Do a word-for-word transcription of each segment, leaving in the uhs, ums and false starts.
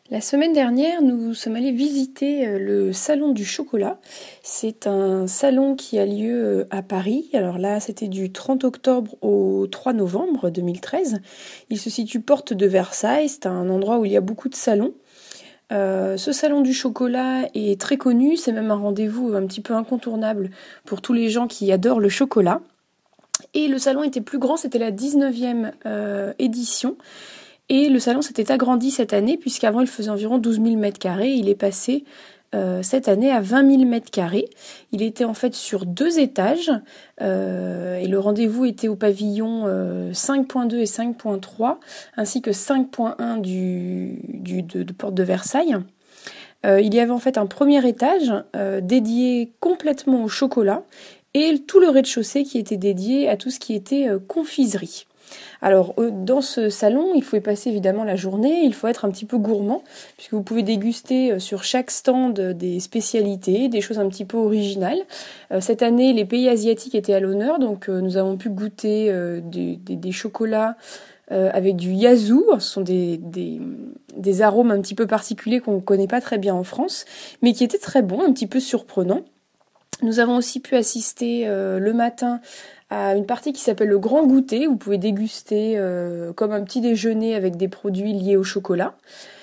La semaine dernière, nous sommes allés visiter le Salon du chocolat. C'est un salon qui a lieu à Paris. Alors là, c'était du trente octobre au trois novembre deux mille treize. Il se situe porte de Versailles. C'est un endroit où il y a beaucoup de salons. Euh, ce salon du chocolat est très connu. C'est même un rendez-vous un petit peu incontournable pour tous les gens qui adorent le chocolat. Et le salon était plus grand, c'était la dix-neuvième euh, édition. Et le salon s'était agrandi cette année, puisqu'avant il faisait environ douze mille mètres carrés. Il est passé euh, cette année à vingt mille mètres carrés. Il était en fait sur deux étages. Euh, et le rendez-vous était au pavillon euh, cinq point deux et cinq point trois, ainsi que cinq point un du, du, de, de Porte de Versailles. Euh, il y avait en fait un premier étage euh, dédié complètement au chocolat, et tout le rez-de-chaussée qui était dédié à tout ce qui était euh, confiserie. Alors, dans ce salon, il faut y passer évidemment la journée, il faut être un petit peu gourmand, puisque vous pouvez déguster sur chaque stand des spécialités, des choses un petit peu originales. Cette année, les pays asiatiques étaient à l'honneur, donc nous avons pu goûter des, des, des chocolats avec du yazou. Ce sont des, des, des arômes un petit peu particuliers qu'on ne connaît pas très bien en France, mais qui étaient très bons, un petit peu surprenants. Nous avons aussi pu assister euh, le matin à une partie qui s'appelle le grand goûter. Vous pouvez déguster euh, comme un petit déjeuner avec des produits liés au chocolat.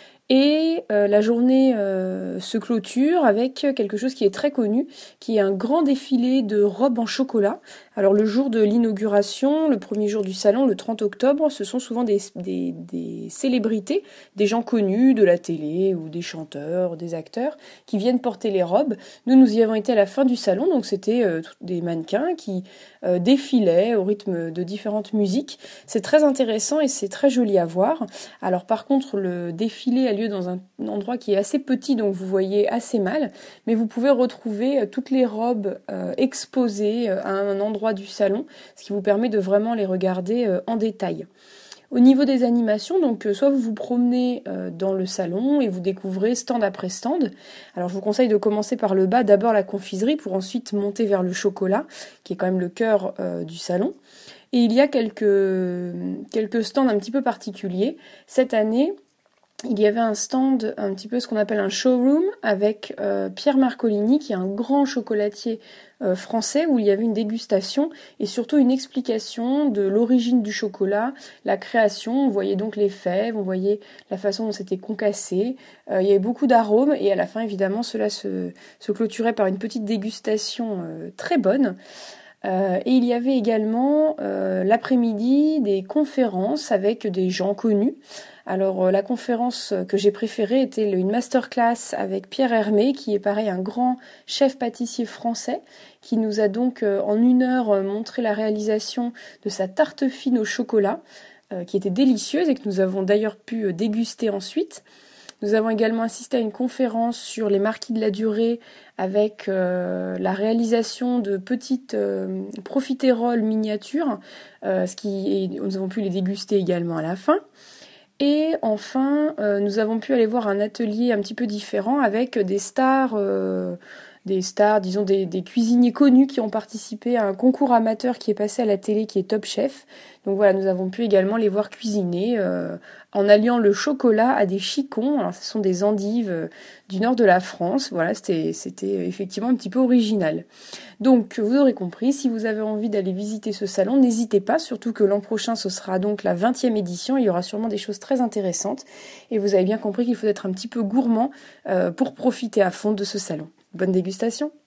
Et euh, la journée euh, se clôture avec quelque chose qui est très connu, qui est un grand défilé de robes en chocolat. Alors le jour de l'inauguration, le premier jour du salon, le trente octobre, ce sont souvent des, des, des célébrités, des gens connus de la télé ou des chanteurs, des acteurs qui viennent porter les robes. Nous, nous y avons été à la fin du salon, donc c'était euh, des mannequins qui euh, défilaient au rythme de différentes musiques. C'est très intéressant et c'est très joli à voir. Alors par contre, le défilé a lieu dans un endroit qui est assez petit, donc vous voyez assez mal, mais vous pouvez retrouver toutes les robes euh, exposées à un endroit du salon, ce qui vous permet de vraiment les regarder euh, en détail. Au niveau des animations, donc euh, soit vous vous promenez euh, dans le salon et vous découvrez stand après stand. Alors je vous conseille de commencer par le bas, d'abord la confiserie pour ensuite monter vers le chocolat, qui est quand même le cœur euh, du salon. Et il y a quelques, quelques stands un petit peu particuliers. Cette année, il y avait un stand, un petit peu ce qu'on appelle un showroom, avec euh, Pierre Marcolini, qui est un grand chocolatier euh, français, où il y avait une dégustation et surtout une explication de l'origine du chocolat, la création. On voyait donc les fèves, on voyait la façon dont c'était concassé. Euh, il y avait beaucoup d'arômes et à la fin, évidemment, cela se, se clôturait par une petite dégustation euh, très bonne. Euh, et il y avait également euh, l'après-midi des conférences avec des gens connus. Alors euh, la conférence que j'ai préférée était une masterclass avec Pierre Hermé, qui est pareil un grand chef pâtissier français, qui nous a donc euh, en une heure euh, montré la réalisation de sa tarte fine au chocolat, euh, qui était délicieuse et que nous avons d'ailleurs pu euh, déguster ensuite. Nous avons également assisté à une conférence sur les marquis de la durée avec euh, la réalisation de petites euh, profiteroles miniatures, euh, ce qui est, nous avons pu les déguster également à la fin. Et enfin, euh, nous avons pu aller voir un atelier un petit peu différent avec des stars, euh, des stars, disons des, des cuisiniers connus qui ont participé à un concours amateur qui est passé à la télé, qui est Top Chef. Donc voilà, nous avons pu également les voir cuisiner euh, en alliant le chocolat à des chicons. Alors ce sont des endives euh, du nord de la France. Voilà, c'était, c'était effectivement un petit peu original. Donc vous aurez compris, si vous avez envie d'aller visiter ce salon, n'hésitez pas, surtout que l'an prochain ce sera donc la vingtième édition, il y aura sûrement des choses très intéressantes. Et vous avez bien compris qu'il faut être un petit peu gourmand euh, pour profiter à fond de ce salon. Bonne dégustation!